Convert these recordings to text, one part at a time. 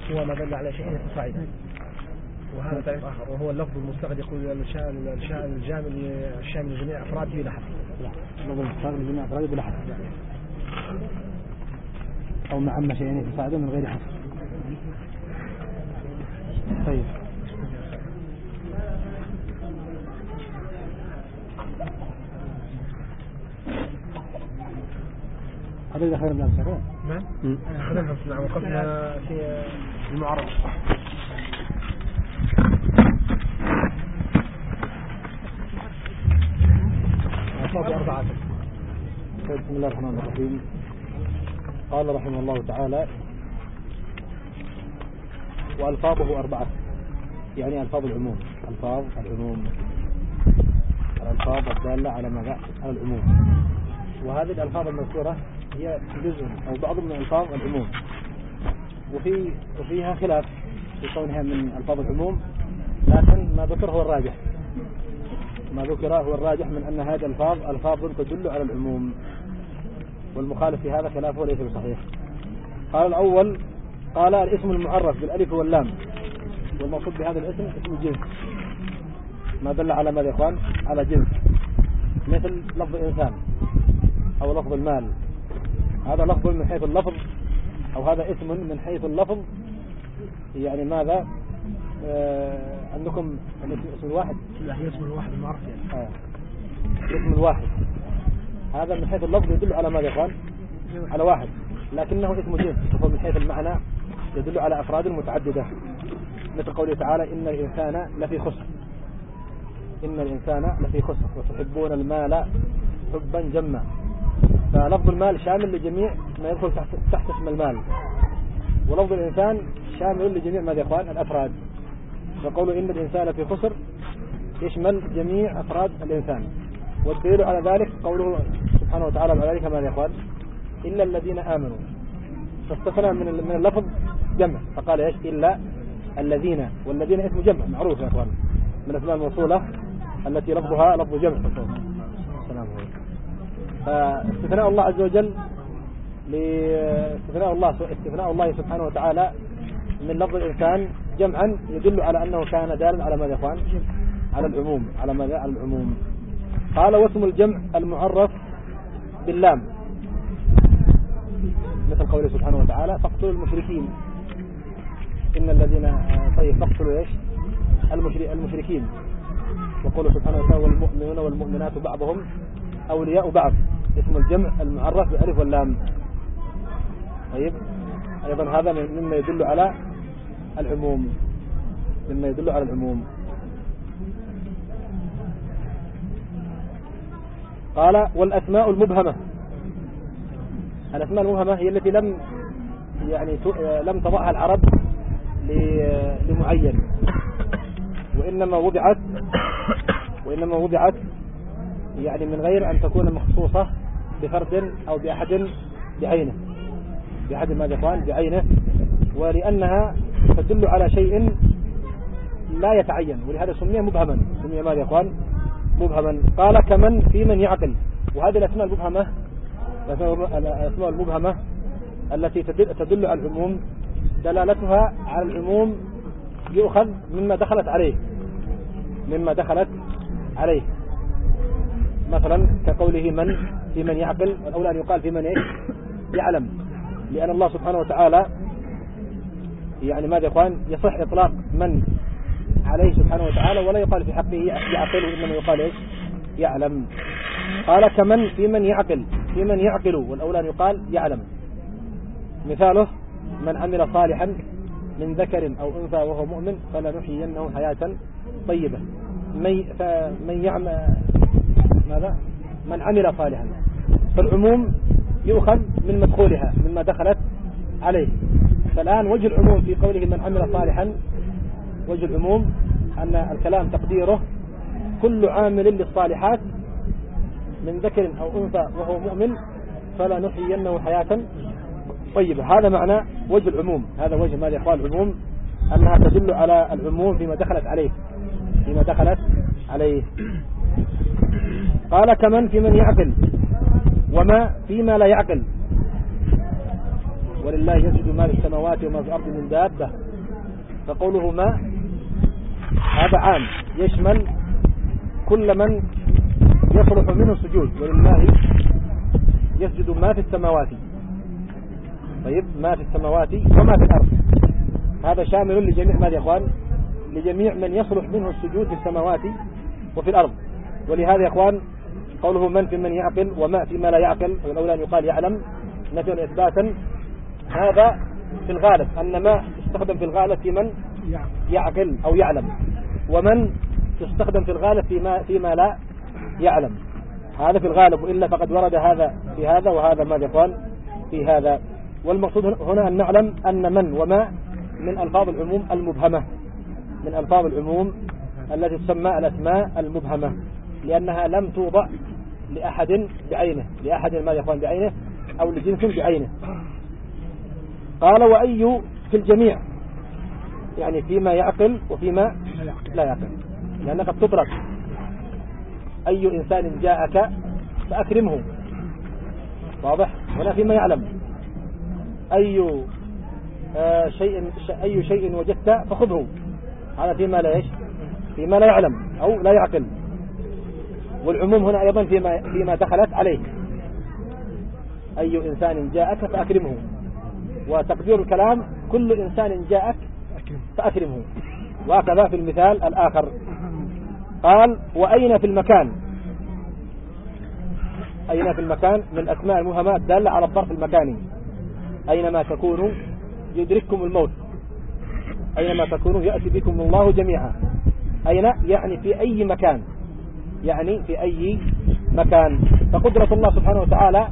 هو ما دل على شيء فصاعدا. وهذا تعريف آخر وهو اللفظ المستغرق يقول الشامل لجميع أفراده بلا حصر. لا اللفظ المستغرق لجميع أفراده بلا حصر أو مع شيئين فصاعدا من غير حصر. طيب هذا إذا خير الله بسرعة. نعم خلينا وقفنا في المعرض. بسم الله الرحمن الرحيم. قال رحمه الله تعالى وألفاظه 4 يعني ألفاظ العموم. ألفاظ العموم الألفاظ الدالة على ماذا؟ على العموم. وهذه الألفاظ المذكورة هي جزء أو بعض من ألفاظ العموم وفيها خلاف في كونها من ألفاظ العموم، لكن ما ذكر هو الراجح. ما ذكر هو الراجح من أن هذه الألفاظ ألفاظ تدل على العموم، والمخالف في هذا خلافه ليس بصحيح. قال الأول قال الاسم المعرف بالألف واللام والمقصود بهذا الاسم اسم جنس ما دل على ماذا يا إخوان؟ على جنس، مثل لفظ إنسان أو لفظ المال. هذا لفظ من حيث اللفظ أو هذا اسم من حيث اللفظ، يعني ماذا عندكم الاسم الواحد؟ لا هي اسم الواحد المعرف يعني. اسم الواحد هذا من حيث اللفظ يدل على ماذا يا إخوان؟ على واحد، لكنه اسم جنس وهو من حيث المعنى يدل على أفراد متعددة، مثل قوله تعالى إن الإنسان لفي خسر. إن الإنسان لفي خسر وتحبون المال حبا جما. فلفظ المال شامل لجميع ما يدخل تحت اسم المال، ولفظ الإنسان شامل لجميع ماذا يا إخوان؟ الأفراد. فقولوا إن الإنسان لفي خسر يشمل جميع أفراد الإنسان، والدليل على ذلك قوله سبحانه وتعالى على ذلك ماذا يا إخوان؟ إلا الذين آمنوا، فاستثنى من اللفظ جمع فقال إيش؟ إلا الذين، والذين اسم جمع معروف يا إخوان من أسماء الموصولة التي لفظها لفظ جمع. السلام عليكم. فاستثناء الله عز وجل استثناء الله سبحانه وتعالى من لفظ الإنسان جمعا يدل على أنه كان دالا على ماذا يا إخوان؟ على العموم. على ماذا؟ على العموم. قال واسم الجمع المعرف باللام مثل قوله سبحانه وتعالى فاقتلوا المشركين. إن الذين طيب فاقتلوا إيش؟ المشركين. وقوله سبحانه وتعالى والمؤمنون والمؤمنات بعضهم أولياء بعض. اسم الجمع المعرف بالألف واللام. طيب أيضا هذا مما يدل على العموم، مما يدل على العموم. قال والأسماء المبهمة. الأسماء المبهمة هي التي لم تضعها العرب لمعين، وإنما وضعت يعني من غير أن تكون مخصوصة بفرد أو بأحد بعينه، بأحد ماذا يقال بعينه، ولأنها تدل على شيء لا يتعين، ولهذا سمي مبهما. سمي ماذا يقال؟ مبهما. قال كمن في من يعقل. وهذه الأسماء المبهمة، الأسماء المبهمة التي تدل على العموم دلالتها على العموم يؤخذ مما دخلت عليه. مثلا كقوله من في من يعقل، والأولى أن يقال في من يعلم، لأن الله سبحانه وتعالى يعني ماذا يقال يصح إطلاق من عليه سبحانه وتعالى ولا يقال في حقه يعقل، وإنما يقال يعلم. قال كمن في من يعقل، في من يعقل، والأولى أن يقال يعلم. مثاله من عمل صالحا من ذكر أو أنثى وهو مؤمن فلنحيينه حياة طيبة. من عمل صالحا، فالعموم يؤخذ من مدخولها مما دخلت عليه. فالآن وجه العموم في قوله من عمل صالحا، وجه العموم أن الكلام تقديره كل عامل للصالحات من ذكر أو أنثى وهو مؤمن فلنحيينه حياة طيبة. هذا معنى وجه العموم. هذا وجه ماذا يقال العموم، أنها تدل على العموم فيما دخلت عليه. قال كمن في من يعقل وما فيما لا يعقل. ولله يسجد ما في السماوات وما في الأرض من دابة. فقوله ما هذا عام يشمل كل من يصلح منه السجود، ولله يسجد ما في السماوات. طيب ما في السماوات وما في الأرض هذا شامل لجميع ماذا يا إخوان؟ لجميع من يصلح منه السجود في السماوات وفي الأرض. ولهذا يا إخوان قوله من في من يعقل وما في ما لا يعقل، والأولى أن يقال يعلم نفيا إثباتا. هذا في الغالب أن ما تستخدم في الغالب في من يعقل أو يعلم، ومن تستخدم في الغالب فيما لا يعلم. هذا في الغالب، وإلا فقد ورد هذا في هذا وهذا ما يقال في هذا. والمقصود هنا أن نعلم أن من وما من ألفاظ العموم المبهمة، من ألفاظ العموم التي تسمى الأسماء المبهمة، لأنها لم توضع لأحد بعينه، لأحد ما يقال بعينه أو لجنس بعينه. قال وأي في الجميع، يعني فيما يعقل وفيما لا يعقل، لأن قد تطلق أي إنسان جاءك فأكرمه، واضح؟ هنا فيما يعلم. أي شيء وجدت فخذه، هذا فيما لا فيما لا يعلم أو لا يعقل. والعموم هنا أيضا فيما دخلت عليه، أي إنسان جاءك فأكرمه. وتقدير الكلام كل إنسان جاءك فأكرمه، وهكذا في المثال الآخر. قال وأين في المكان، أين في المكان من أسماء المهمات دالة على الظرف المكاني. أينما تكونوا يدرككم الموت، أينما تكونوا يأتي بكم الله جميعا. أين يعني في أي مكان، يعني في أي مكان. فقدرة الله سبحانه وتعالى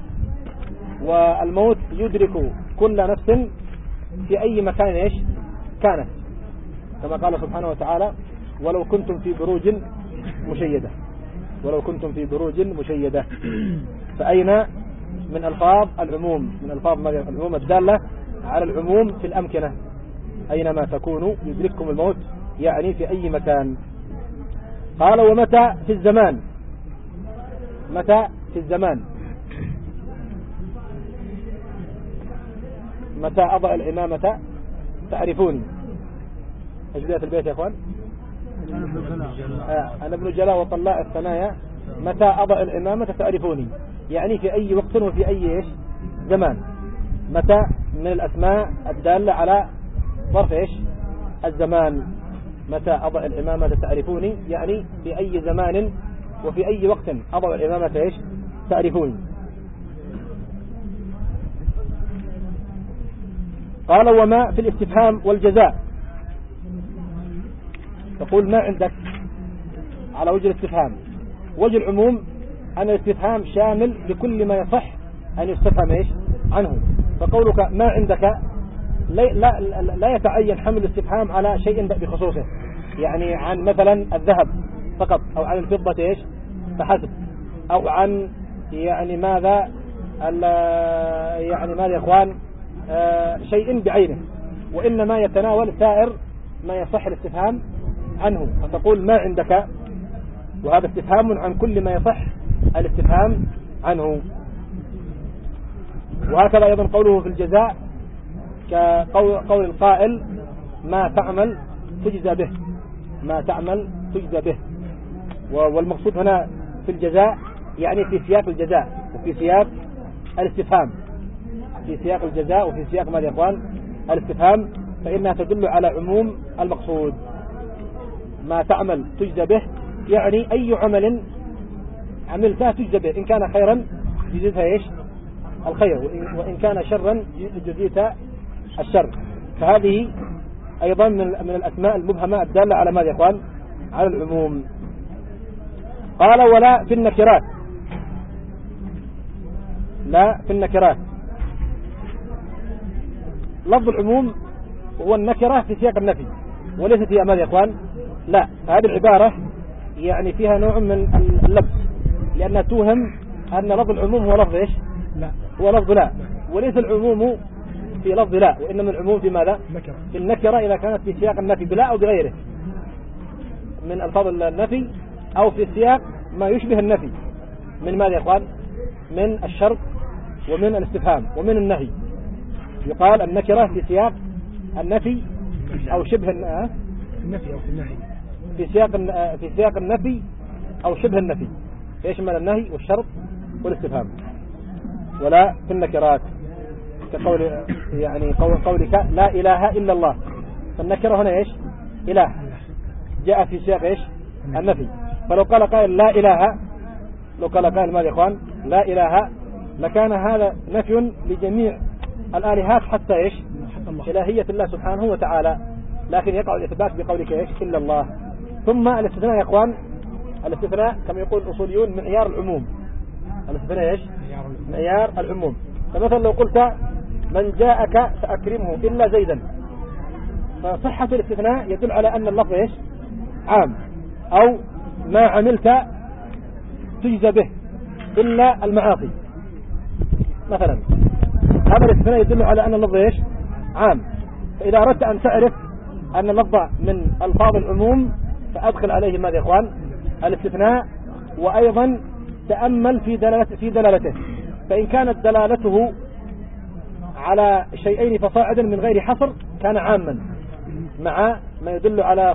والموت يدرك كل نفس في أي مكان كانت، كما قال سبحانه وتعالى ولو كنتم في بروج مشيدة، ولو كنتم في بروج مشيدة. فأين من ألفاظ العموم، من ألفاظ العموم الدالة على العموم في الأمكنة. أينما تكونوا يدرككم الموت، يعني في أي مكان. قال ومتى في الزمان، متى في الزمان، متى أضع العمامة تعرفوني. ايش بداية البيت يا اخوان؟ أنا ابن جلاء وطلاء الثنايا، متى أضع العمامة تعرفوني، يعني في أي وقت وفي أي زمان. متى من الأسماء الدالة على ظرف الزمان. متى أضع العمامة تعرفوني، يعني في أي زمان وفي أي وقت أضع العمامة تعرفوني. قال وما في الاستفهام والجزاء، تقول ما عندك على وجه الاستفهام. وجه العموم أن الاستفهام شامل لكل ما يصح أن يستفهم عنه. فقولك ما عندك لا يتعين حمل الاستفهام على شيء بخصوصه، يعني عن مثلا الذهب فقط، أو عن الفضة فحسب، أو عن يعني ماذا يعني ماذا يا إخوان شيء بعينه، وإنما يتناول سائر ما يصح الاستفهام عنه. فتقول ما عندك، وهذا استفهام عن كل ما يصح الاستفهام عنه. وهكذا أيضا قوله في الجزاء كقول القائل ما تعمل تجزى به، ما تعمل تجزى به. والمقصود هنا في الجزاء يعني في سياق الجزاء وفي سياق الاستفهام، في سياق الجزاء وفي سياق ماذا يا إخوان الاستفهام، فإنها تدل على عموم المقصود. ما تعمل تجزى به، يعني أي عمل عملته تجزى به، إن كان خيرا جزيتها الخير، وإن كان شرا جزيت الشر. فهذه أيضا من الأسماء المبهمة الدالة على ماذا يا إخوان على العموم. قال ولا في النكرات، لا في النكرات. لفظ العموم هو النكرة في سياق النفي، وليست هي ماذا يا إخوان لا. هذه العبارة يعني فيها نوع من اللبس، لأنها توهم أن لفظ العموم هو لفظ لا، هو لفظ لا، وليس العموم في لفظ لا، وإنما العموم في ماذا في النكرة إذا كانت في سياق النفي بلا أو بغيره من ألفاظ النفي، أو في سياق ما يشبه النفي من ماذا يا إخوان من الشرط ومن الاستفهام ومن النهي. يقال النكرة في سياق النفي أو شبه النفي أو في النهي، في سياق النفي أو شبه النفي، يشمل النهي والشرط والاستفهام. ولا في النكرات كقول يعني قولك لا إله إلا الله، فالنكرة هنا إيش؟ إله، جاء في سياق إيش؟ النفي. فلو قال قائل لا إله، لو قال قائل ماذا يا إخوان؟ لا إله، لكان هذا نفي لجميع الآلهات حتى إيش؟ إلهية الله سبحانه وتعالى، لكن يقع الإثبات بقولك إيش؟ إلا الله. ثم الاستثناء يا إخوان، الاستثناء كما يقول الأصوليون معيار العموم. الاستثناء إيش؟ معيار العموم. فمثلا لو قلت من جاءك فأكرمه إلا زيدا، فصحة الاستثناء يدل على أن اللفظ إيش؟ عام. أو ما عملت تجزى به إلا المعاصي مثلا، هذا الاستثناء يدل على أن اللفظ إيش؟ عام. فإذا أردت أن تعرف أن اللفظ من ألفاظ العموم فأدخل عليه ماذا يا إخوان؟ الاستثناء. وأيضا تأمل في دلالته، فإن كانت دلالته على شيئين فصاعدا من غير حصر كان عاما مع ما يدل على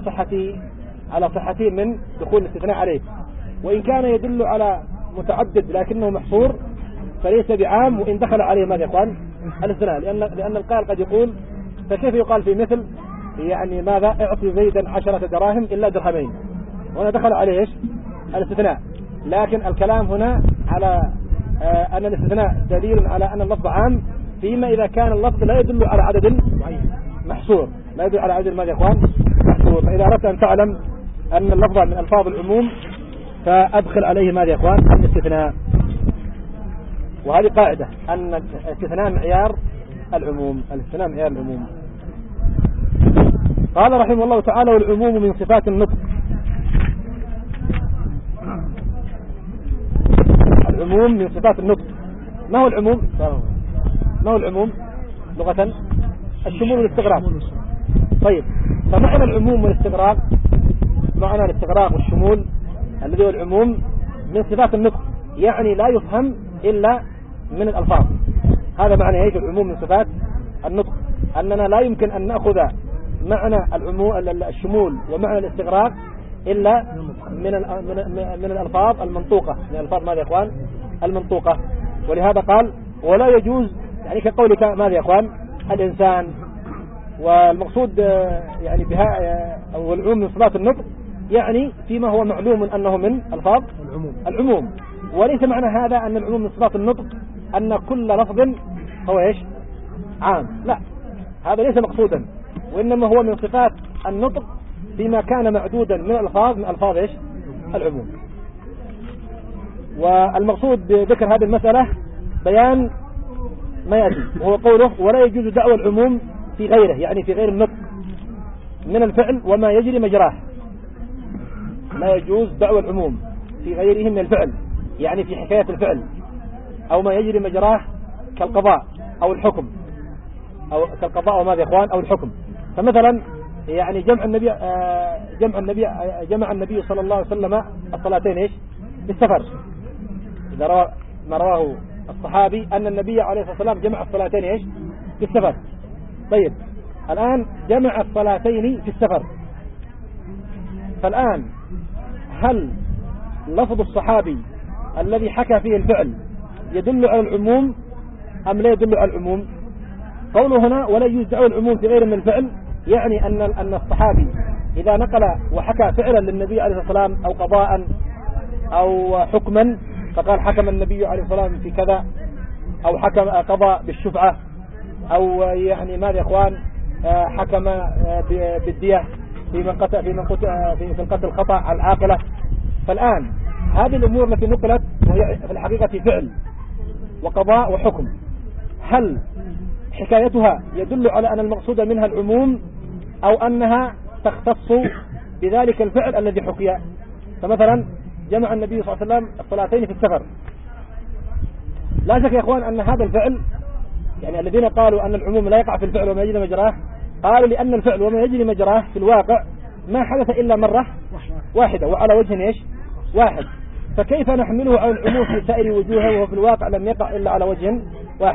صحته من دخول الاستثناء عليه. وإن كان يدل على متعدد لكنه محصور فليس بعام وإن دخل عليه ماذا يا إخوان؟ الاستثناء. لأن القائل قد يقول فكيف يقال في مثل يعني ماذا اعطي زيدا 10 دراهم إلا درهمين، وهنا دخل عليه إيش؟ الاستثناء. لكن الكلام هنا على أن الاستثناء دليل على أن اللفظ عام فيما إذا كان اللفظ لا يدل على عدد محصور، لا يدل على عدد ماذا يا إخوان؟ محصور. فإذا أردت أن تعلم أن اللفظ من ألفاظ العموم فأدخل عليه ماذا يا إخوان؟ الاستثناء. وهذه قاعدة أن الاستثناء معيار العموم. الاستثناء معيار العموم. قال رحمه الله تعالى والعموم من صفات النطق. العموم من صفات النطق. ما هو العموم؟ ما هو العموم لغة؟ الشمول والاستغراق. طيب، فمعنى العموم والاستغراق، معنى الاستغراق والشمول الذي هو العموم من صفات النطق، يعني لا يفهم إلا من الألفاظ. هذا معنى ايش العموم من صفات النطق؟ أننا لا يمكن أن نأخذ معنى الشمول ومعنى الاستغراق إلا من الألفاظ المنطوقة، من الألفاظ ماذا يا إخوان؟ المنطوقة. ولهذا قال ولا يجوز، يعني كقولك ماذا يا إخوان؟ الإنسان. والمقصود يعني بها أو العموم من صفات النطق يعني فيما هو معلوم أنه من ألفاظ العموم. وليس معنى هذا أن العموم من صفات النطق أن كل لفظ هو إيش؟ عام، لا، هذا ليس مقصودا، وإنما هو من صفات النطق فيما كان معدودا من ألفاظ إيش؟ العموم. والمقصود بذكر هذه المسألة بيان ما يأتي، وهو قوله ولا يجوز دعوى العموم في غيره، يعني في غير النطق من الفعل وما يجري مجراه. لا يجوز دعوى العموم في غيره من الفعل، يعني في حكاية الفعل أو ما يجري مجراه كالقضاء أو الحكم، أو كالقضاء وماذا يا إخوان؟ أو الحكم. فمثلا يعني جمع النبي صلى الله عليه وسلم الصلاتين إيش؟ بالسفر. إذا ما رواه الصحابي أن النبي عليه الصلاة والسلام جمع الصلاتين إيش؟ بالسفر. طيب، الآن جمع الصلاتين في السفر، فالآن هل لفظ الصحابي الذي حكى فيه الفعل يدل على العموم أم لا يدل على العموم؟ قوله هنا ولا يجوز دعوى العموم في غير من الفعل، يعني أن الصحابي إذا نقل وحكى فعلا للنبي عليه الصلاة والسلام أو قضاء أو حكما، فقال حكم النبي عليه الصلاة والسلام في كذا، أو حكم قضى بالشفعة، أو يعني ماذا يا إخوان حكم بالدية في القتل الخطأ على العاقلة. فالآن هذه الأمور التي نقلت وهي في الحقيقة فعل وقضاء وحكم، هل حكايتها يدل على أن المقصود منها العموم أو أنها تختص بذلك الفعل الذي حكي؟ فمثلا جمع النبي صلى الله عليه وسلم الصلاتين في السفر، لا شك يا إخوان أن هذا الفعل، يعني الذين قالوا أن العموم لا يقع في الفعل وما يجري مجراه، قالوا لأن الفعل وما يجري مجراه في الواقع ما حدث إلا مرة واحدة وعلى وجه إيش؟ واحد. فكيف نحمله على العموم في سائر وجوهه وهو في الواقع لم يقع إلا على وجه واحد؟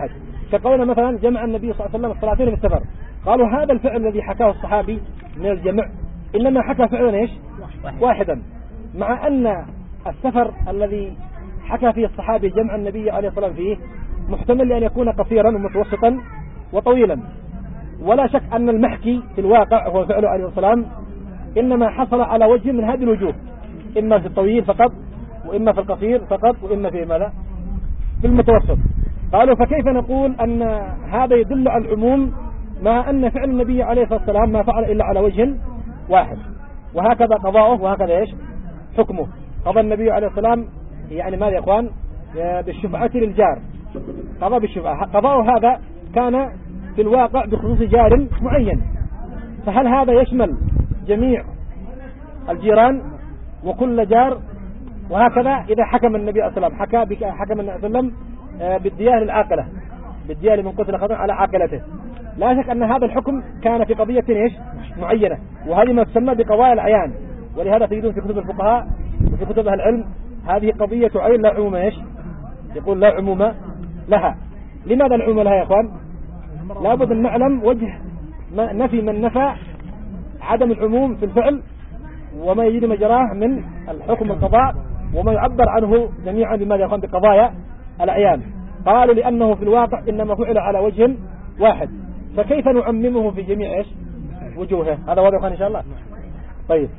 كقولنا مثلا جمع النبي صلى الله عليه وسلم الصلاتين في السفر، قالوا هذا الفعل الذي حكاه الصحابي من الجمع إنما حكى فعلا إيش؟ واحدا، مع أن السفر الذي حكى فيه الصحابي جمع النبي عليه الصلاة والسلام فيه محتمل أن يكون قصيرا ومتوسطا وطويلا، ولا شك أن المحكي في الواقع هو فعله عليه الصلاة والسلام إنما حصل على وجه من هذه الوجوه، إما في الطويل فقط، وإما في القصير فقط، وإما في ماذا؟ في المتوسط. قالوا فكيف نقول أن هذا يدل على العموم مع أن فعل النبي عليه الصلاة والسلام ما فعل إلا على وجه واحد، وهكذا قضاؤه وهكذا إيش حكمه. قضى النبي عليه الصلاة والسلام يعني ماذا يا إخوان؟ بالشفعة للجار، قضى بالشفعة. قضاؤه هذا كان في الواقع بخصوص جار معين، فهل هذا يشمل جميع الجيران وكل جار؟ وهكذا إذا حكم النبي عليه الصلاة والسلام حكم النبي صلى الله عليه وسلم بالدية للعاقلة، بالدية لمن قتل خطأ على عاقلته، لا شك أن هذا الحكم كان في قضية إيش معينة، وهذه ما تسمى بقضايا الأعيان. ولهذا تجدون في كتب الفقهاء وفي كتب أهل العلم هذه قضية عين لا عموم إيش، يقول لا عموم لها. لماذا العموم لها يا إخوان؟ لابد أن نعلم وجه نفي من نفى عدم العموم في الفعل، وما يجري مجراه من الحكم القضاء، وما يعبر عنه جميعا بماذا يقوم بقضايا الأعيان. قالوا لأنه في الواقع إنما فعل على وجه واحد، فكيف نعممه في جميع إيش وجوهه؟ هذا واضح إن شاء الله. طيب،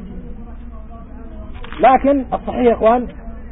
لكن الصحيح يا إخوان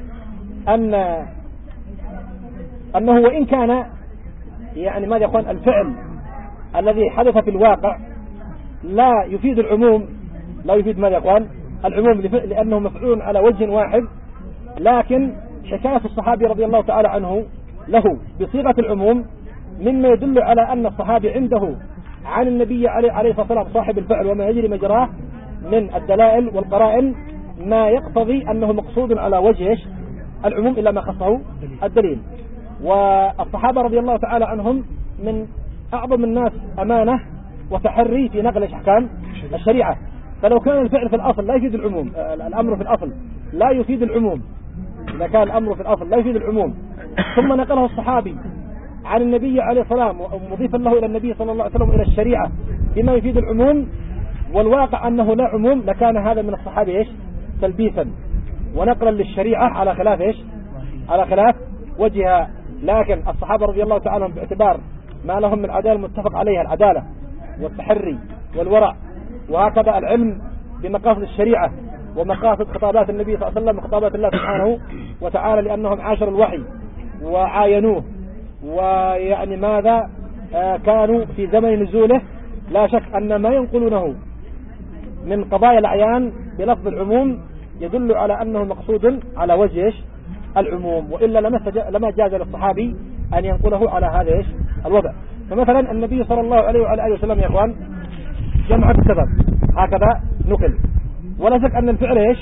أنه وإن كان يعني ماذا يقول الفعل الذي حدث في الواقع لا يفيد العموم، لا يفيد ماذا يقول العموم لأنه مفعول على وجه واحد، لكن حكاية الصحابي رضي الله تعالى عنه له بصيغة العموم مما يدل على أن الصحابي عنده عن النبي عليه الصلاة والسلام صاحب الفعل وما يجري مجراه من الدلائل والقرائن ما يقتضي أنه مقصود على وجه العموم إلا ما خصه الدليل. والصحابة رضي الله تعالى عنهم من أعظم الناس أمانة وتحري في نقل أحكام الشريعة، فلو كان الفعل في الأصل لا يفيد العموم، الأمر في الأصل لا يفيد العموم، إذا كان الأمر في الأصل لا يفيد العموم ثم نقله الصحابي عن النبي عليه الصلاة والسلام ومضيفا له إلى النبي صلى الله عليه وسلم إلى الشريعة بما يفيد العموم، والواقع أنه لا عموم، لكان هذا من الصحابة إيش تلبيسا ونقلا للشريعة على خلاف إيش على خلاف وجهها. لكن الصحابة رضي الله تعالى عنهم باعتبار ما لهم من العدالة المتفق عليها، العدالة والتحري والورع، وهكذا العلم بمقاصد الشريعة ومقاصد خطابات النبي صلى الله عليه وسلم وخطابات الله سبحانه وتعالى، لأنهم عاشروا الوحي وعاينوه، ويعني ماذا كانوا في زمن نزوله، لا شك أن ما ينقلونه من قضايا الأعيان بلفظ العموم يدل على أنه مقصود على وجه العموم، وإلا لما جاز للصحابي أن ينقله على هذا الوضع. فمثلا النبي صلى الله عليه وعلى آله وسلم يا إخوان جمع السبب هكذا نقل، ولا شك أن الفعل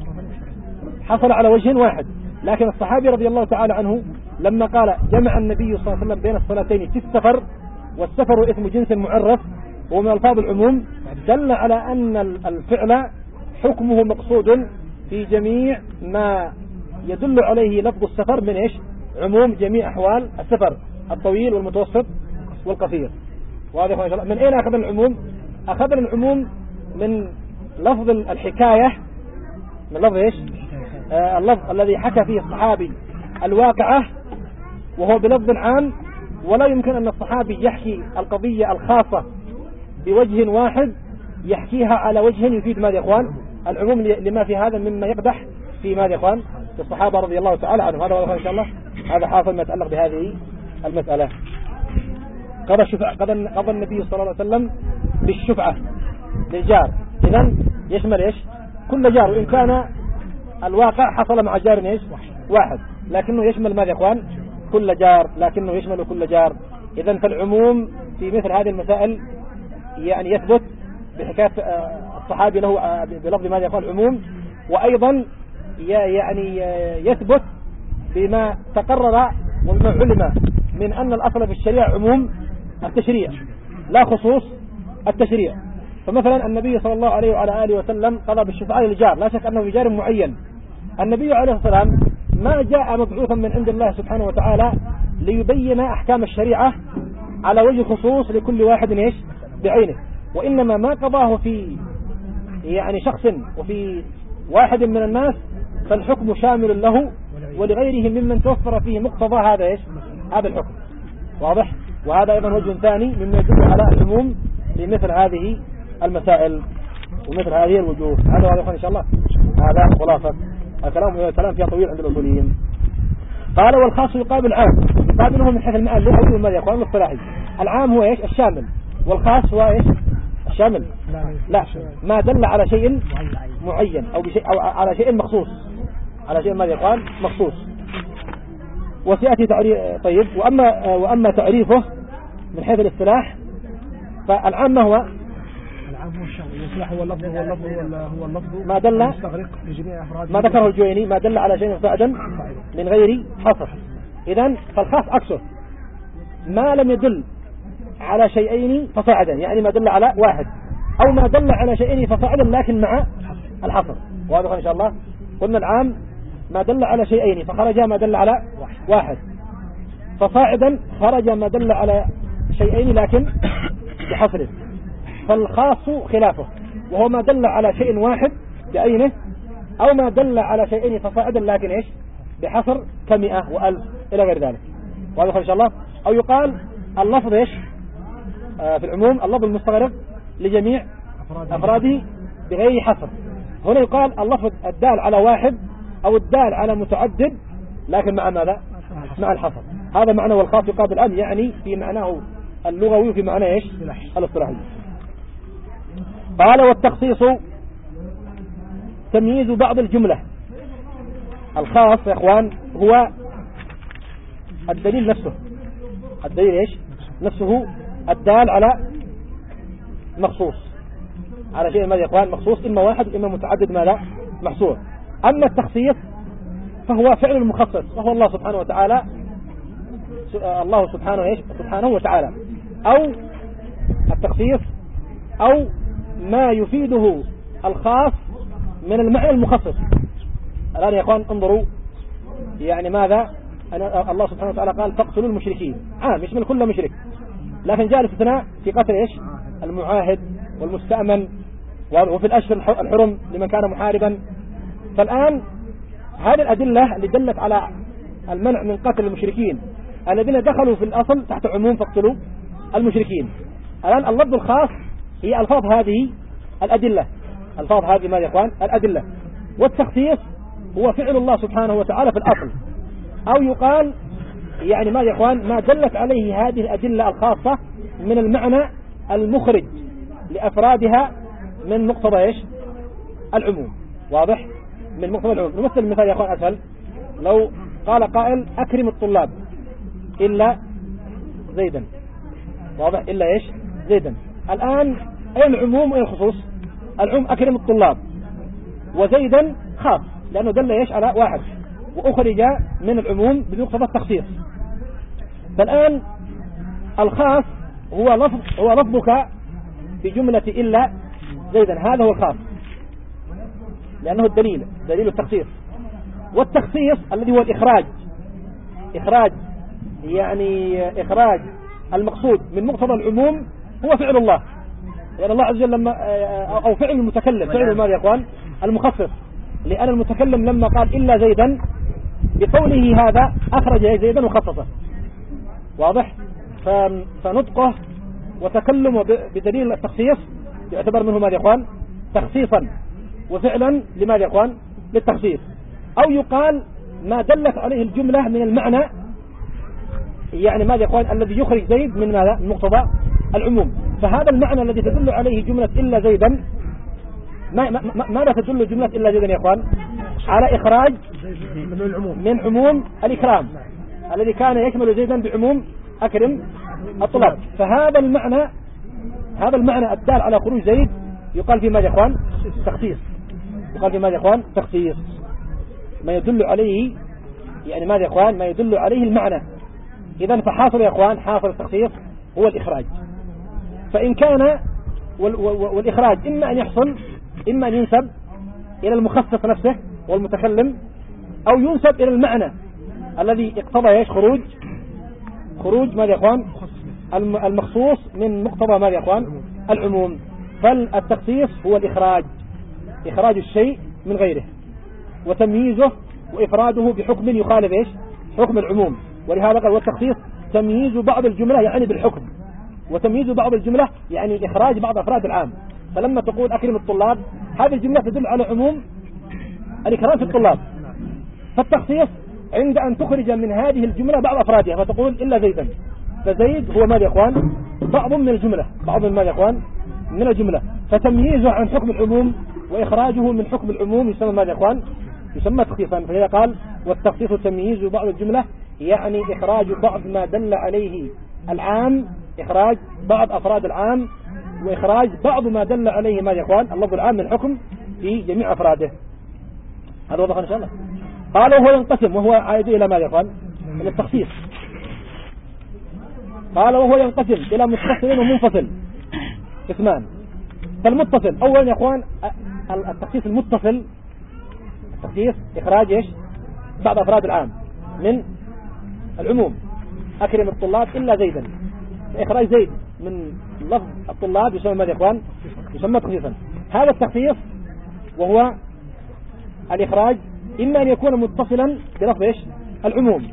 حصل على وجه واحد، لكن الصحابي رضي الله تعالى عنه لما قال جمع النبي صلى الله عليه وسلم بين الصلاتين في السفر، والسفر اسم جنس معرف ومن ألفاظ العموم، دل على أن الفعل حكمه مقصود في جميع ما يدل عليه لفظ السفر من عموم جميع أحوال السفر الطويل والمتوسط والقصير. وهذا من أين أخذ العموم؟ أخذ العموم من لفظ الحكاية، من لفظ اللفظ الذي حكى فيه الصحابي الواقعة وهو بلفظ عام، ولا يمكن أن الصحابي يحكي القضية الخاصة بوجه واحد يحكيها على وجه يفيد ماذا يا إخوان العموم، لما في هذا مما يقدح في ماذا يا إخوان في الصحابة رضي الله تعالى عنهم. هذا إن شاء الله هذا حاصل ما يتعلق بهذه المسألة. قضى النبي صلى الله عليه وسلم بالشفعة للجار، إذن يشمل كل جار، وإن كان الواقع حصل مع جار واحد، لكنه يشمل ماذا يا إخوان كل جار، لكنه يشمل كل جار. إذن فالعموم في مثل هذه المسائل يعني يثبت بحكاية الصحابي له بلفظ ماذا يقول العموم، وأيضا يعني يثبت بما تقرر وما علم من أن الأصل في الشريعة عموم التشريع لا خصوص التشريع. فمثلا النبي صلى الله عليه وعلى آله وسلم قضى بالشفعاء للجار، لا شك أنه جار معين. النبي عليه الصلاة والسلام ما جاء مبعوثا من عند الله سبحانه وتعالى ليبين أحكام الشريعة على وجه خصوص لكل واحد إيش بعينه، وإنما ما قضاه في يعني شخص وفي واحد من الناس فالحكم شامل له ولغيره ممن توفر فيه مقتضى هذا إيش هذا الحكم. واضح؟ وهذا أيضا وجه ثاني مما يدل على العموم لمثل هذه المسائل ومثل هذه الوجوه. هذا واضح إن شاء الله. هذا خلاصة الكلام فيها طويل عند الأصوليين. قال والخاص يقابل العام، يقابله من حيث المعنى اللغوي والماذا يقال الاصطلاحي. العام هو إيش الشامل، والخاص هو إيش الشامل لا ما دل على شيء معين أو بشيء أو على شيء مخصوص، على شيء ماذا يقال مخصوص. وسيأتي تعريف. طيب وأما تعريفه من حيث الاصطلاح فالعام ما هو؟ العام هو الشامل، الاصطلاح هو اللفظ ما دل مستغرق لجميع أفراده، ما ذكره الجويني ما دل على شيء فعلا من غير حصر. إذن فالخاص عكسه، ما لم يدل على شيئين فصاعدا، يعني ما دل على واحد أو ما دل على شيئين فصاعدا لكن مع الحصر. واضح إن شاء الله. قلنا العام ما دل على شيئين فخرج ما دل على واحد، فصاعدا خرج ما دل على شيئين لكن بحصر. فالخاص خلافه، وهو ما دل على شيء واحد بعينه أو ما دل على شيئين فصاعدا لكن إيش بحصر كمئة وألف إلى غير ذلك. واضح إن شاء الله. أو يقال اللفظ إيش في العموم اللفظ المستغرق لجميع أفراده بغير حصر. هنا يقال اللفظ الدال على واحد أو الدال على متعدد لكن مع ماذا مع الحصر. هذا معنى والخاص يقابل الآن، يعني في معناه اللغوي وفي معناه إيش الاصطلاحي. قال والتخصيص تمييز بعض الجملة. الخاص يا إخوان هو الدليل نفسه، الدليل إيش نفسه الدال على مخصوص، على شيء ماذا يا إخوان مخصوص، إما واحد إما متعدد ماذا محصور. أما التخصيص فهو فعل المخصص وهو الله سبحانه وتعالى، الله سبحانه إيش سبحانه وتعالى. أو التخصيص أو ما يفيده الخاص من المعنى المخصص. الآن يا إخوان انظروا يعني ماذا الله سبحانه وتعالى قال فاقتلوا المشركين، يشمل كل مشرك، لكن جاء الاستثناء في قتل إيش المعاهد والمستأمن وفي الأشهر الحرم لمن كان محاربا. فالآن هذه الأدلة اللي دلت على المنع من قتل المشركين الذين دخلوا في الأصل تحت عموم فاقتلوا المشركين. الآن اللفظ الخاص هي ألفاظ هذه الأدلة، ألفاظ هذه ما يا إخوان الأدلة. والتخصيص هو فعل الله سبحانه وتعالى في الأصل، أو يقال يعني ما يا إخوان ما دلت عليه هذه الأدلة الخاصة من المعنى المخرج لأفرادها من مقتضى إيش العموم. واضح من مقتضى العموم. نمثل المثال يا إخوان أسهل. لو قال قائل أكرم الطلاب إلا زيدا، واضح إلا إيش زيدا. الآن أين العموم وأين الخصوص؟ العموم أكرم الطلاب، وزيدا خاص لأنه دل إيش على واحد وأخرج من العموم بمقتضى التخصيص. فالآن الخاص هو لفظك في جملة إلا زيدا، هذا هو الخاص لأنه الدليل دليل التخصيص. والتخصيص الذي هو إخراج يعني إخراج المقصود من مقتضى العموم هو فعل الله، لأن الله عز وجل لما أو فعل المتكلم فعل ماذا يا إخوان المخصص، لأن المتكلم لما قال إلا زيدا بقوله هذا أخرج زيدا وخصصه. واضح. فنطقه وتكلمه بدليل التخصيص يعتبر منه ماذا يا إخوان تخصيصا وفعلا لماذا يا إخوان للتخصيص. أو يقال ما دلت عليه الجملة من المعنى يعني ماذا يا إخوان الذي يخرج زيد من ماذا من مقتضى العموم. فهذا المعنى الذي تدل عليه جملة إلا زيدا ماذا تدل جملة إلا زيدا يا إخوان على إخراج من عموم الإكرام الذي كان يكمل زيدا بعموم أكرم الطلاب. فهذا المعنى الدال على خروج زيد يقال في ماذا يا إخوان تخصيص، يقال في ماذا يا إخوان تخصيص، ما يدل عليه يعني ماذا يا إخوان ما يدل عليه المعنى. إذن فحاصل يا إخوان حاصل التخصيص هو الإخراج. فإن كان والإخراج إما أن يحصل إما أن ينسب إلى المخصص نفسه والمتكلم، أو ينسب إلى المعنى الذي اقتضى خروج خروج ماذا يا إخوان المخصوص من مقتضى ماذا يا إخوان العموم. فالتخصيص هو إخراج الشيء من غيره وتمييزه وإفراده بحكم يخالف إيش حكم العموم. ولهذا قال والتخصيص تمييز بعض الجملة يعني بالحكم، وتمييز بعض الجملة يعني إخراج بعض أفراد العام. فلما تقول أكرم الطلاب هذه الجملة تدل على عموم الإكرام في الطلاب. فالتخصيص عند أن تخرج من هذه الجملة بعض أفرادها فتقول إلا زيدا، فزيد هو ماذا يا إخوان بعض من الجملة، بعض من ماذا يا إخوان من الجملة. فتمييزه عن حكم العموم وإخراجه من حكم العموم يسمى ماذا يا إخوان يسمى تخصيصا. فإذا قال والتخصيص تمييز بعض الجملة يعني إخراج بعض ما دل عليه العام، إخراج بعض أفراد العام وإخراج بعض ما دل عليه ماذا يا إخوان اللفظ العام من الحكم في جميع أفراده. هذا وضح إن شاء الله. قال وهو ينقسم، وهو عائد إلى ماذا يا إخوان إلى التخصيص. قال وهو ينقسم إلى متصل ومنفصل قسمان. فالمتصل أولا يا إخوان التخصيص المتصل، التخصيص إخراج إيش بعض أفراد العام من العموم. أكرم الطلاب إلا زيدا، إخراج زيد من لفظ الطلاب يسمى ماذا يا إخوان يسمى تخصيصا. هذا التخصيص وهو الإخراج إما أن يكون متصلا بلفظ إيش العموم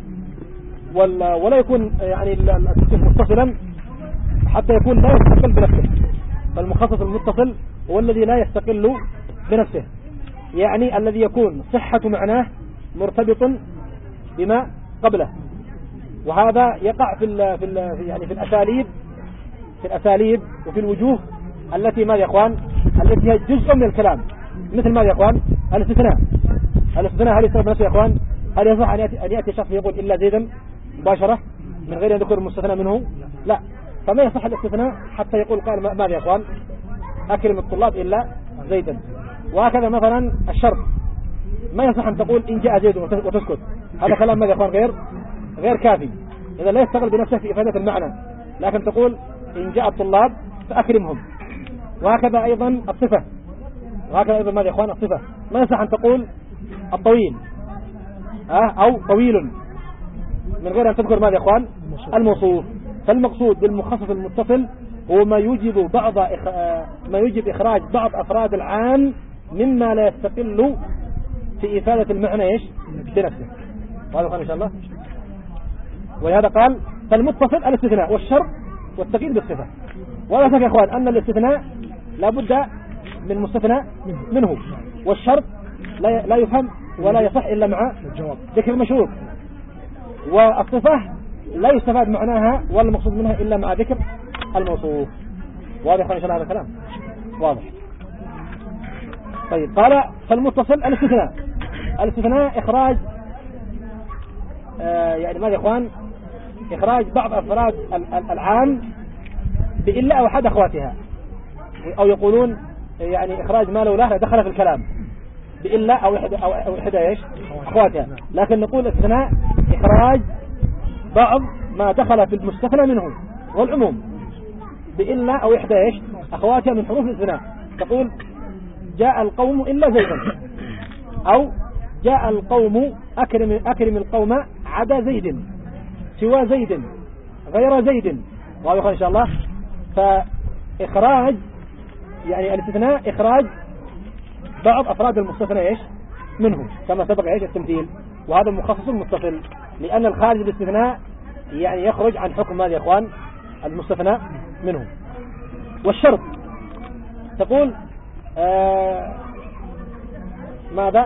ولا يكون يعني التخصيص متصلا حتى يكون لا يستقل بنفسه. فالمخصص المتصل هو الذي لا يستقل بنفسه، يعني الذي يكون صحة معناه مرتبط بما قبله. وهذا يقع يعني في الأساليب وفي الوجوه التي ماذا يا إخوان التي هي جزء من الكلام، مثل ماذا يا إخوان الاستثناء هل يصير بنفسه يا إخوان؟ هل يصح أن يأتي شخص يقول إلا زيدا مباشرة من غير أن يذكر المستثنى منه؟ لا. فما يصح الاستثناء حتى يقول قال ماذا يا إخوان أكرم الطلاب إلا زيدا. وهكذا مثلا الشرط ما يصح أن تقول إن جاء زيد وتسكت، هذا كلام ماذا يا إخوان غير كافي، إذا لا يستغل بنفسه في إفادة المعنى، لكن تقول إن جاء الطلاب فأكرمهم. وهكذا أيضا الصفة، وهكذا أيضا ماذا يا إخوان الصفة ما يصح أن تقول الطويل أو طويل من غير أن تذكر ماذا يا إخوان الموصوف. فالمقصود بالمخصص المتصل هو ما يوجب إخراج بعض أفراد العام مما لا يستقل في إفادة المعنى إيش بنفسه. وهذا إن شاء الله. ولهذا قال فالمتصل الاستثناء والشرط والتقييد بالصفة. ولا شك يا إخوان أن الاستثناء لا بد من مستثنى منه، والشرط لا يفهم ولا يصح إلا مع ذكر المشروط، والصفة لا يستفاد معناها ولا المقصود منها إلا مع ذكر الموصوف. واضح إن شاء الله هذا الكلام واضح. طيب قال فالمتصل الاستثناء إخراج يعني ماذا يا إخوان إخراج بعض أفراد العام بإلا أو أحد أخواتها، أو يقولون يعني إخراج ما لولا دخل في الكلام بإلا أو إحدى إيش أخواتها. لكن نقول الاستثناء إخراج بعض ما دخل في المستثنى منه والعموم بإلا أو إحدى إيش أخواتها من حروف الاستثناء. تقول جاء القوم إلا زيدا، أو جاء القوم أكرم القوم عدا زيد سوى زيد غير زيد. واضح إن شاء الله. فإخراج يعني الاستثناء إخراج بعض أفراد المستثنى إيش منه كما سبق إيش التمثيل. وهذا مخصص متصل لأن الخارج الاستثناء يعني يخرج عن حكم ماذا يا إخوان المستثنى منه. والشرط تقول ماذا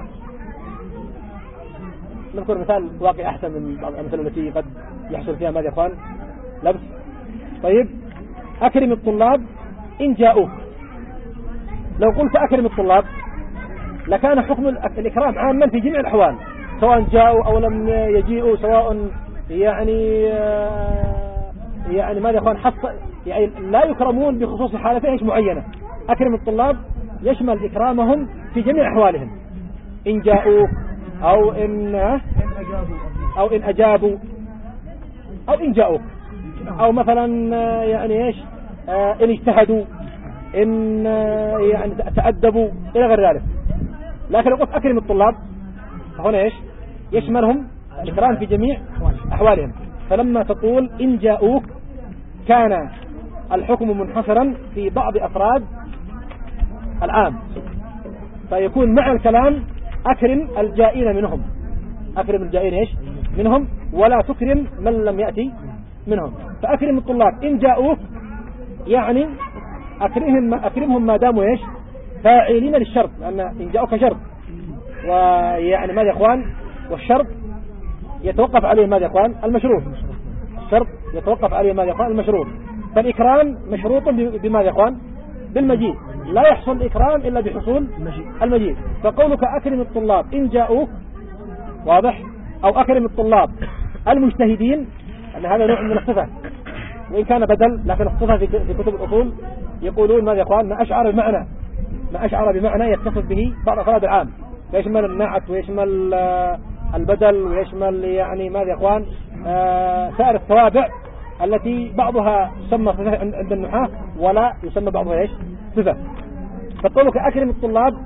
نذكر مثال واقع أحسن من بعض الأمثلة التي قد يحصل فيها ماذا يا إخوان لبس. طيب أكرم الطلاب إن جاءوك، لو قلت أكرم الطلاب لكان حكم الإكرام عاما في جميع الأحوال سواء جاءوا أو لم يجيئوا، سواء يعني ماذا يا إخوان يعني لا يكرمون بخصوص حالتين معينة. أكرم الطلاب يشمل إكرامهم في جميع أحوالهم، إن جاءوا أو إن أجابوا أو إن جاءوا، أو مثلا يعني إيش إن اجتهدوا، إن يعني تأدبوا إلى غير ذلك. لكن لو قلت أكرم الطلاب فهنا إيش يشملهم الإكرام في جميع أحوالهم. فلما تقول إن جاءوك كان الحكم منحصرا في بعض أفراد العام، فيكون مع الكلام أكرم الجائين منهم، أكرم الجائين إيش منهم، ولا تكرم من لم يأتي منهم. فأكرم الطلاب إن جاءوك يعني أكرمهم ما داموا إيش فاعلين للشرط، لأن إن جاءوك شرط، ويعني ماذا يا إخوان، والشرط يتوقف عليه ماذا يا إخوان المشروط، الشرط يتوقف عليه ماذا يا إخوان المشروط. فالإكرام مشروط بماذا يا إخوان بالمجيء، لا يحصل الإكرام إلا بحصول المجيء. فقولك أكرم الطلاب إن جاءوك واضح، أو أكرم الطلاب المجتهدين، أن هذا نوع من الصفة وإن كان بدل، لكن الصفة في كتب الأصول يقولون ماذا يا إخوان ما أشعر بمعنى يتصف به بعض أفراد العام، يشمل النعت ويشمل البدل ويشمل يعني ماذا يا إخوان سائر التوابع التي بعضها يسمى صفة عند النحاة ولا يسمى بعضها إيش صفة. فقولك أكرم الطلاب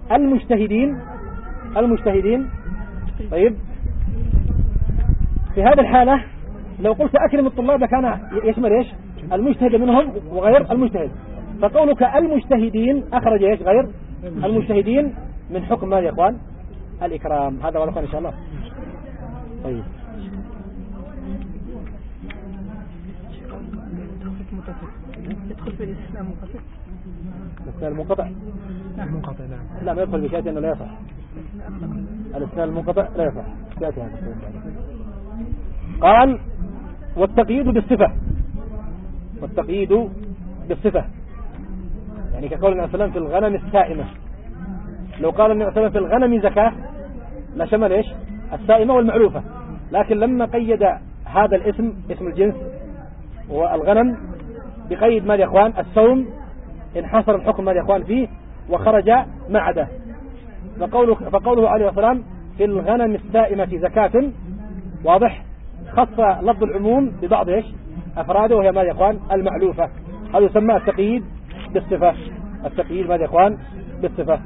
المجتهدين طيب، في هذه الحالة لو قلت أكرم الطلاب كان يشمل إيش المجتهد منهم وغير المجتهد. فقولك المجتهدين أخرج إيش غير المجتهدين من حكم ماذا يا إخوان الإكرام. هذا والله إن شاء الله. طيب يدخل في الاستثناء المنقطع. الاستثناء المنقطع نعم. لا ما يدخل بشيء أنه لا يصح. الاستثناء المنقطع لا يصح. يأتي هذا. قال والتقييد بالصفة يعني كقول النبي صلى الله عليه وسلم في الغنم السائمة. لو قال النبي صلى الله عليه وسلم في الغنم زكاة لا شمل إيش السائمة والمعلوفة، لكن لما قيد هذا الاسم اسم الجنس والغنم بقيد ماذا يا إخوان السوم، انحصر الحكم ماذا يا إخوان فيه وخرج معده. فقوله عليه الصلاة والسلام في الغنم السائمة زكاة واضح، خص لفظ العموم ببعض إيش أفراده وهي ماذا يا إخوان المعلوفة. هذا يسمى التقييد بالصفة. التقييد ماذا يا إخوان بالصفة.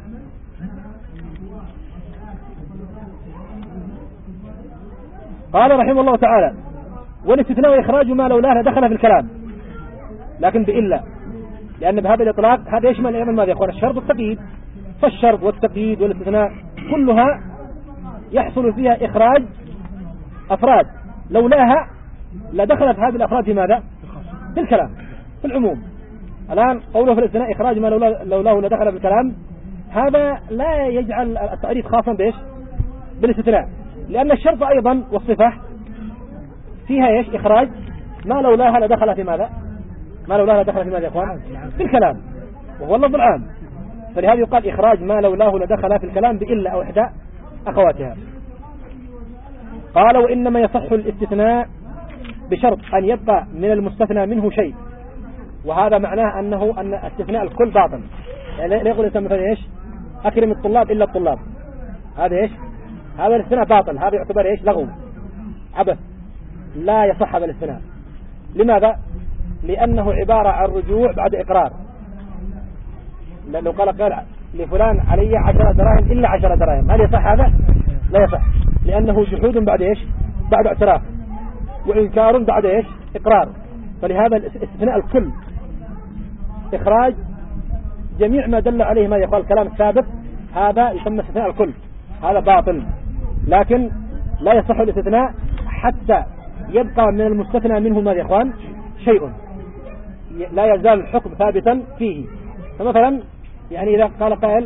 قال رحمه الله تعالى والاستثناء وإخراج ما لولاه لدخل في الكلام لكن بإلا، لأن بهذا الإطلاق هذا يشمل أيضا ماذا يا إخوان الشرط والتقييد. فالشرط والتقييد والاستثناء كلها يحصل فيها إخراج أفراد لولاها لدخلت هذه الأفراد في ماذا في الكلام في العموم. الآن قوله في الاستثناء إخراج ما لولاه لدخل في الكلام، هذا لا يجعل التعريف خاصا بإيش بالاستثناء، لأن الشرط أيضا والصفة فيها إيش إخراج ما لولاها لدخل في ماذا يا إخوان في الكلام وهو اللفظ العام. فلهذا يقال إخراج ما لولاه لدخل في الكلام بإلا أو إحدى أخواتها. قال وإنما يصح الاستثناء بشرط أن يبقى من المستثنى منه شيء، وهذا معناه أن استثناء الكل باطل. يعني لا يقول الإنسان مثلا إيش أكرم الطلاب إلا الطلاب، هذا إيش هذا الاستثناء باطل، هذا يعتبر إيش لغو عبث لا يصح هذا الاستثناء. لماذا؟ لأنه عبارة عن رجوع بعد إقرار. لو قال لفلان علي 10 دراهم إلا 10 دراهم، هل يصح هذا؟ لا يصح، لأنه جحود بعد إيش بعد اعتراف وإنكار بعد إيش إقرار. فلهذا الاستثناء الكل إخراج جميع ما دل عليه ما يقال الكلام السابق، هذا يسمى استثناء الكل، هذا باطل. لكن لا يصح الاستثناء حتى يبقى من المستثنى منه ما يا إخوان شيء، لا يزال الحكم ثابتا فيه. فمثلا يعني إذا قال قائل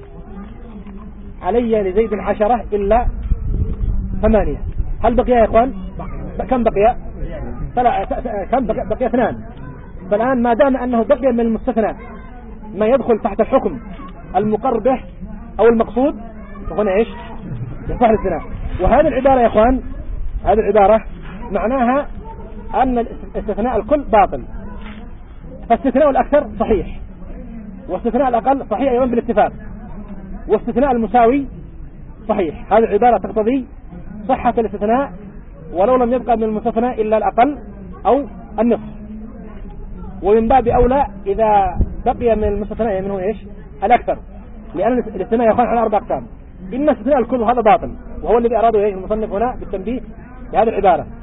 علي لزيد 10 إلا 8، هل بقي يا إخوان كم بقي؟ كم بقي 2. فالآن ما دام أنه بقي من المستثنى ما يدخل تحت الحكم المقر به أو المقصود، فهنا إيش يصح الاستثناء. وهذه العبارة يا إخوان هذه العبارة معناها أن الاستثناء الكل باطل، فاستثناء الأكثر صحيح واستثناء الأقل صحيح أيضا بالاتفاق، واستثناء المساوي صحيح. هذه العبارة تقتضي صحة الاستثناء ولو لم يبقى من المستثنى إلا الأقل أو النصف. ومن باب أولى إذا بقي من المستثنى منه إيش الأكثر، لأن الاستثناء يكون على 4 أقسام. إن استثناء الكل هذا باطل، وهو الذي أراده المصنف هنا بالتنبيه بهذه العبارة.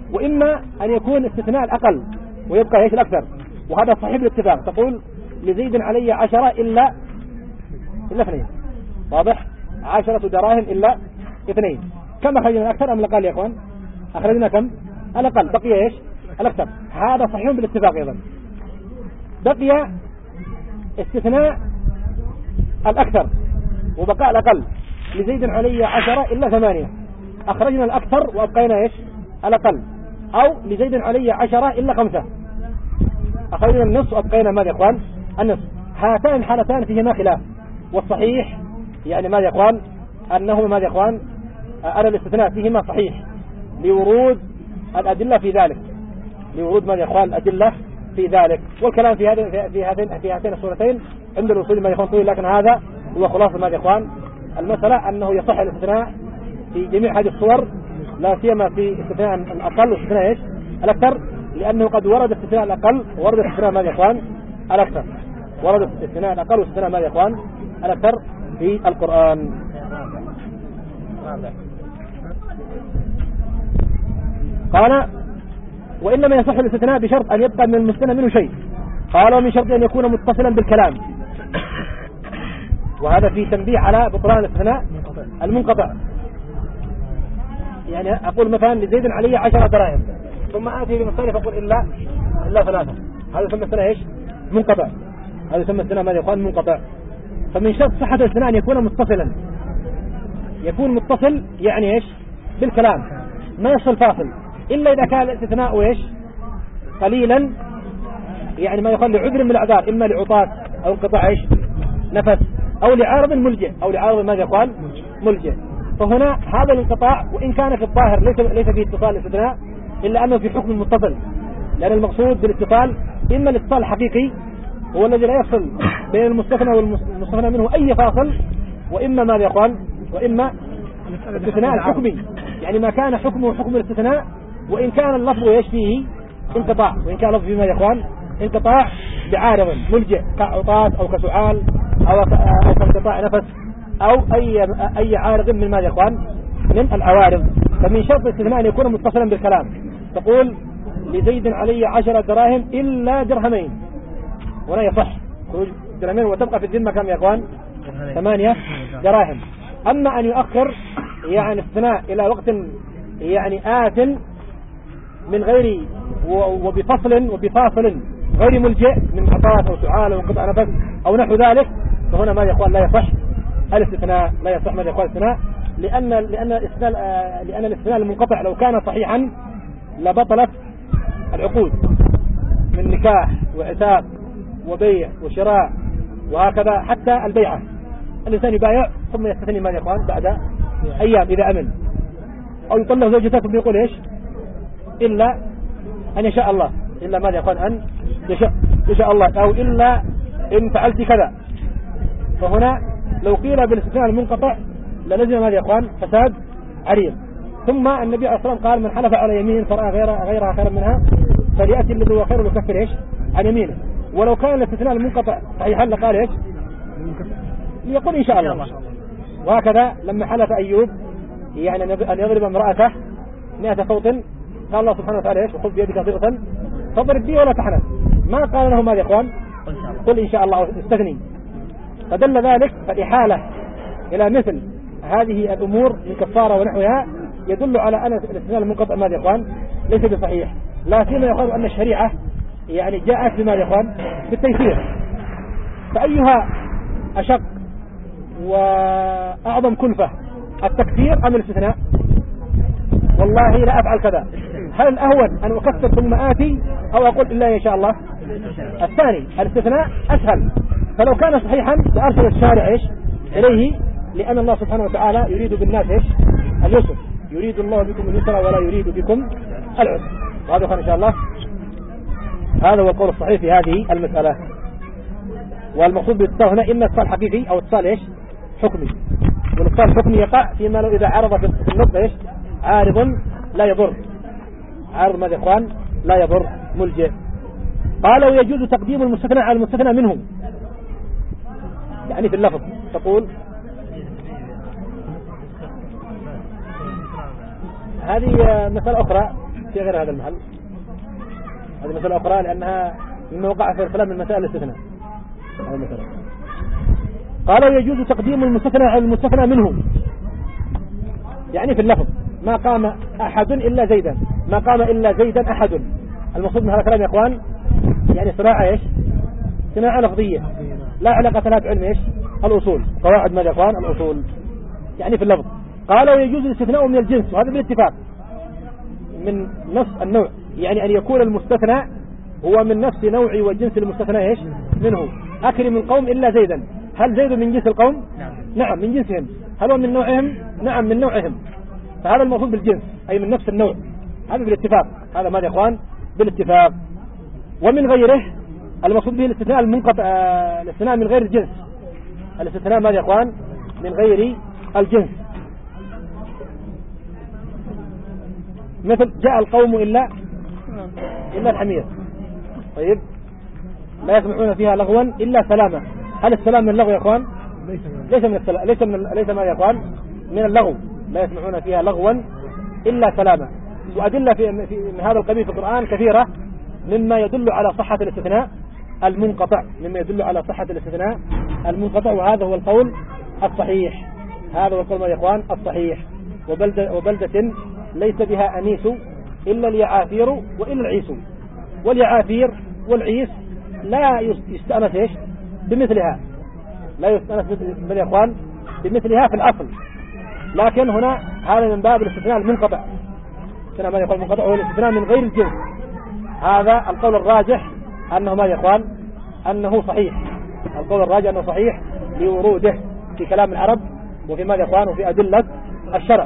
وإما أن يكون استثناء الأقل ويبقى ايش الأكثر، وهذا صحيح بالاتفاق. تقول لزيد علي 10 إلا 2. واضح؟ 10 دراهم إلا 2. كم أخرجنا الأكثر أم الأقل يا أخوان؟ أخرجنا كم؟ الأقل، بقي ايش الأكثر. هذا صحيح بالاتفاق أيضا. بقي استثناء الأكثر وبقاء الأقل. لزيد علي 10 إلا 8. أخرجنا الأكثر وأبقينا ايش الأقل. أو لزيد علي 10 إلا 5. أخرجنا النصف وأبقينا ماذا يا إخوان؟ النصف. هاتان الحالتان فيهما خلاف، والصحيح يعني ماذا يا إخوان؟ أنه ماذا يا إخوان؟ أرى الاستثناء فيهما صحيح لورود الأدلة في ذلك، لورود ماذا يا إخوان؟ الأدلة في ذلك. والكلام في هاتين الصورتين عند الوصول ماذا يا إخوان طويل، لكن هذا هو خلاصة ماذا يا إخوان المسألة، أنه يصح الاستثناء في جميع هذه الصور، لا سيما في استثناء الأقل واستثناء ايش الأكثر، لأنه قد ورد استثناء الأقل وورد استثناء ماذا يا إخوان الأكثر. ورد استثناء الأقل واستثناء ماذا يا إخوان الأكثر في القرآن. قال وإنما يصح الاستثناء بشرط أن يبقى من المستثنى منه شيء. قال ومن شرط أن يكون متصلا بالكلام، وهذا في تنبيه على بطلان الاستثناء المنقطع. يعني أقول مثلا لزيد علي 10 دراهم، ثم آتي بمثال فأقول إلا 3. هذا يسمى استثناء ايش منقطع. هذا يسمى استثناء ماذا يقال منقطع. فمن شرط صحة الاستثناء أن يكون متصلا. يكون متصل يعني ايش بالكلام، ما يصل فاصل، إلا إذا كان الاستثناء ايش قليلا، يعني ما يقال لعذر من الأعذار، إما لعطاس أو انقطاع ايش نفس أو لعارض ملجئ أو لعارض ماذا يقال ملجئ. فهنا هذا الانقطاع وإن كان في الظاهر ليس فيه اتصال الاستثناء، إلا أنه في حكم المتصل، لأن المقصود بالاتصال إما الاتصال الحقيقي هو الذي لا يفصل بين المستثنى والمستثنى منه أي فاصل، وإما ماذا يقال وإما الاستثناء الحكمي، يعني ما كان حكمه حكم الاستثناء وإن كان اللفظ يشفيه انقطاع، وإن كان اللفظ فيه ماذا يقال انقطاع بعارض ملجئ كعطاس أو كسعال أو كانقطاع نفس أو أي عارض من ماذا يقال من العوارض. فمن شرط الاستثناء أن يكون متصلا بالكلام. تقول لزيد علي 10 دراهم إلا درهمين، ولا يصح خروج درهمين وتبقى في الذمة كم يا أخوان 8 دراهم. أما أن يؤخر يعني الاستثناء إلى وقت يعني آت من غير وبفاصل غير ملجئ من عطاس أو سعال أو انقطاع نفس أو نحو ذلك، فهنا ماذا يقال لا يصح الاستثناء، لا يصح ماذا يقال الاستثناء، لأن الاستثناء المنقطع لو كان صحيحا لبطلت العقود من نكاح وعتاق وبيع وشراء وهكذا، حتى البيعة الإنسان يبايع ثم يستثني ماذا يقال بعد أيام إذا أمن، أو يطلق زوجته ثم يقول إيش إلا أن يشاء الله، إلا ماذا يقال أن يشاء الله، أو إلا إن فعلت كذا. فهنا لو قيل بالاستثناء المنقطع للزم ماذا يقال فساد عريض. ثم النبي عليه الصلاة والسلام قال من حلف على يمين فرأى غيرها خيرا منها فليأتي الذي هو خير ويكفر إيش عن يمينه. ولو كان الاستثناء المنقطع صحيحا لقال إيش ليقول إن شاء الله. وهكذا لما حلف أيوب يعني أن يضرب امرأته 100 صوت، قال الله سبحانه وتعالى إيش وخذ بيدك ضغطا فاضرب بي ولا تحنث، ما قال له ماذا يا إخوان قل إن شاء الله استثني. فدل ذلك فالإحالة إلى مثل هذه الأمور من كفارة ونحوها يدل على أن الاستثناء المنقطع ماذا يا إخوان ليس بصحيح، لا سيما يقول أن الشريعة يعني جاءت بماذا يا إخوان بالتيسير. فأيها أشق وأعظم كلفة التكفير أم الاستثناء؟ والله لا أفعل كذا. هل الأهون أن أكفر ثم آتي أو أقول إلا إن شاء الله؟ الثاني الاستثناء أسهل. فلو كان صحيحا لأرسل الشارع إيش إليه، لأن الله سبحانه وتعالى يريد بالناس إيش اليسر، يريد الله بكم اليسر ولا يريد بكم العسر. وهذا إن شاء الله هذا هو القول الصحيح في هذه المسألة. والمقصود بالاتصال هنا إما اتصال حقيقي أو اتصال إيش حكمي. والاتصال الحكمي يقع فيما لو إذا عرض في النطق إيش عارض لا يضر، عارض ماذا يا إخوان لا يضر ملجئ. قال ويجوز تقديم المستثنى على المستثنى منه، يعني في اللفظ تقول هذه مسألة أخرى في غير هذا المحل. هذه مسألة أخرى لأنها مما وقع في الكلام من مسائل الاستثناء. هذا مثلا قالوا يجوز تقديم المستثنى على المستثنى منه، يعني في اللفظ ما قام أحد إلا زيدا، ما قام إلا زيدا أحد. المقصود من هذا الكلام يا إخوان يعني صناعة إيش؟ صناعة لفظية لا علاقة لها بعلم إيش؟ الأصول، قواعد ماذا يا إخوان؟ الأصول يعني في اللفظ. قالوا يجوز الاستثناء من الجنس، وهذا بالاتفاق من نفس النوع، يعني أن يكون المستثنى هو من نفس نوع وجنس المستثنى إيش؟ منه. أكرم القوم إلا زيدا، هل زيد من جنس القوم؟ نعم من جنسهم. هل هو من نوعهم؟ نعم من نوعهم. فهذا المقصود بالجنس أي من نفس النوع، هذا بالاتفاق. هذا ماذا يا إخوان؟ بالاتفاق. ومن غيره المقصود به الاستثناء المنقطع، الاستثناء من غير الجنس. الاستثناء ماذا يا إخوان؟ من غير الجنس، مثل جاء القوم إلا الحمير. طيب لا يسمعون فيها لغوا إلا سلاما. هل السلام من اللغو يا إخوان؟ ليس من السلام، ليس ما يا إخوان من اللغو. لا يسمعون فيها لغوا إلا سلاما. وأدلة من هذا القبيل في القرآن كثيرة مما يدل على صحة الاستثناء المنقطع، وهذا هو القول الصحيح. هذا هو القول يا إخوان الصحيح. وبلدة ليس بها أنيس إلا اليعافير وإلا العيس. واليعافير والعيس لا يستأنس إيش؟ بمثلها، لا يستأنس يا إخوان بمثلها في الأصل، لكن هنا هذا من باب الاستثناء المنقطع. ما يقول المنقطع هو الاستثناء من غير الجنس. هذا القول الراجح أنه ما يا إخوان أنه صحيح. القول الراجح أنه صحيح لوروده في كلام العرب وفي ماذا يا إخوان وفي أدلة الشرع.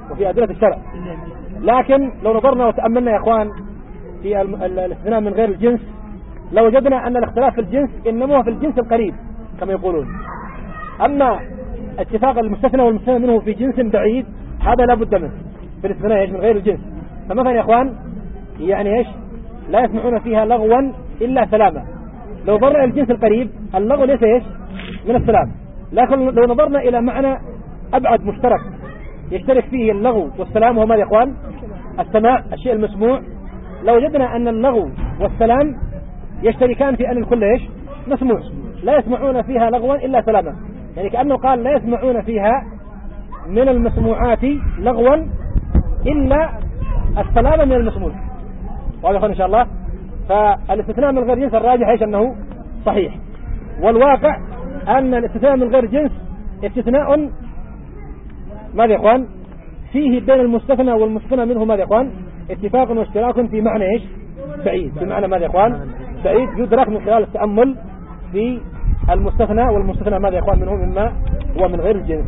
لكن لو نظرنا وتأملنا يا إخوان في الاستثناء من غير الجنس لوجدنا أن الاختلاف في الجنس إنما هو في الجنس القريب كما يقولون. أما اتفاق المستثنى والمستثنى منه في جنس بعيد هذا لا بد منه في الاستثناء من غير الجنس. فمثلا يا إخوان يعني إيش؟ لا يسمعون فيها لغوا إلا سلاما. لو نظرنا إلى الجنس القريب اللغو ليس إيش؟ من السلام. لكن لو نظرنا إلى معنى أبعد مشترك يشترك فيه اللغو والسلام وهو ما يا إخوان؟ السماع، الشيء المسموع، لوجدنا أن اللغو والسلام يشتركان في أن الكل إيش؟ مسموع. لا يسمعون فيها لغوا إلا سلاما، يعني كأنه قال لا يسمعون فيها من المسموعات لغوا إلا السلام من المسموع. واضح إن شاء الله. فالاستثناء من غير جنس الراجح إيش؟ أنه صحيح. والواقع أن الاستثناء من غير جنس استثناء ماذا يا إخوان فيه بين المستثنى والمستثنى منه ماذا يا إخوان اتفاق واشتراك في معنى إيش؟ بعيد. بمعنى ماذا يا إخوان؟ بعيد يدرك من خلال التأمل في المستثنى والمستثنى ماذا يا إخوان منه مما هو من غير الجنس.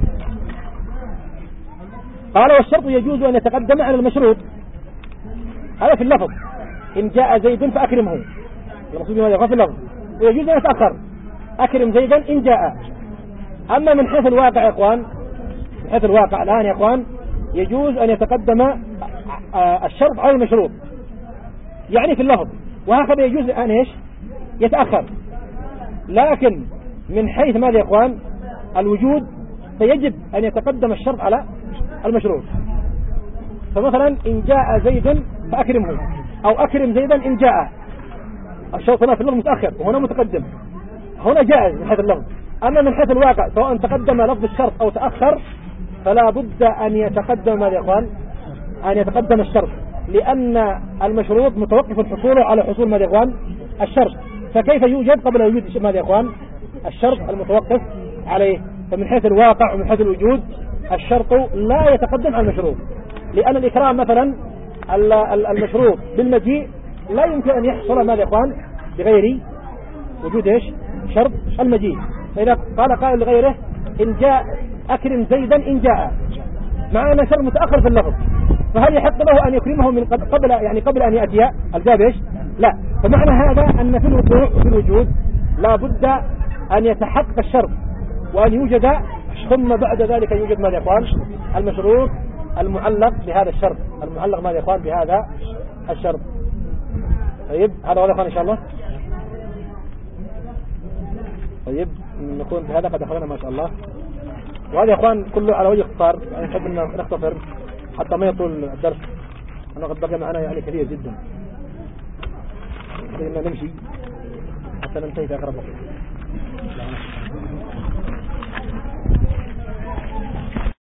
قال والشرط يجوز أن يتقدم على المشروط. هذا في اللفظ إن جاء زيد فأكرمه، المقصود ماذا يا إخوان في اللفظ. ويجوز أن يتأخر أكرم زيدا إن جاء. أما من حيث الواقع يا إخوان، من حيث الواقع الآن يا إخوان يجوز أن يتقدم الشرط على المشروط يعني في اللفظ، وهكذا يجوز أن إيش؟ يتأخر. لكن من حيث ماذا يا إخوان الوجود فيجب أن يتقدم الشرط على المشروط. فمثلا إن جاء زيد فأكرمه أو أكرم زيدا إن جاء. الشرط هنا في اللفظ متأخر وهنا متقدم، هنا جائز من حيث اللفظ. أما من حيث الواقع سواء تقدم لفظ الشرط أو تأخر فلا بد أن يتقدم ماذا يا إخوان أن يتقدم الشرط، لأن المشروط متوقف حصوله على حصول ماذا يا إخوان الشرط. فكيف يوجد قبل وجود ماذا يا إخوان الشرط المتوقف عليه. فمن حيث الواقع ومن حيث الوجود الشرط لا يتقدم على المشروط، لأن الإكرام مثلا المشروط بالمجيء لا يمكن أن يحصل ماذا يا إخوان بغير وجود إيش شرط المجيء. فإذا قال قائل لغيره إن جاء أكرم زيدا إن جاء، مع أن شرط متأخر في اللفظ، فهل يحق له أن يكرمه من قبل أن يأتي الجواب إيش؟ لا. فمعنى هذا أن في الوقوع وفي الوجود لا بد أن يتحقق الشرط وأن يوجد، ثم بعد ذلك يوجد ماذا يا إخوان المشروط المعلق بهذا الشرط، المعلق ماذا يا إخوان بهذا الشرط. طيب هذا واضح إن شاء الله. طيب نكون بهذا قد أخذنا ما شاء الله. وهذا يا إخوان كله على وجه اختصار، يعني نحب أن نختصر حتى ما يطول الدرس. أنا قد بقى معنا يعني كثير جدا، إننا نمشي حتى ننتهي في أقرب وقت.